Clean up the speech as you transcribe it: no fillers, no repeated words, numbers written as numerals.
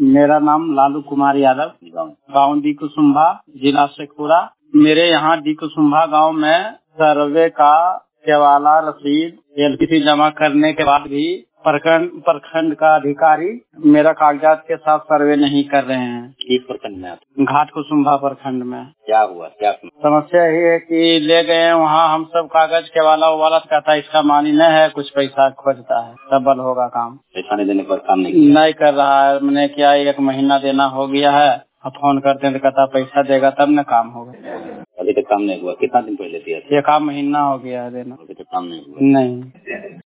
मेरा नाम लालू कुमार यादव, गाँव डी कुसुम्भा, जिला शेखपुरा। मेरे यहाँ डी कुसुम्भा गाँव में सर्वे का केवाला रसीद एलपीसी जमा करने के बाद भी प्रखंड का अधिकारी मेरा कागजात के साथ सर्वे नहीं कर रहे हैं। किस प्रखंड में आप? घाट कुसुम्भा प्रखंड में। क्या हुआ, क्या समस्या यही है कि ले गए वहाँ हम सब कागज केवाला उवाला कहता है इसका मानी नहीं है, कुछ पैसा खोजता है, डबल होगा काम। पैसा नहीं देने पर काम नहीं कर रहा है। मैंने क्या 1 महीना देना हो गया है, अब फोन करते हैं तो कहता पैसा देगा तब न काम होगा। अभी तक काम नहीं हुआ। कितना दिन पहले दिया? 1 महीना हो गया है देना। अभी तक काम नहीं हुआ। नहीं।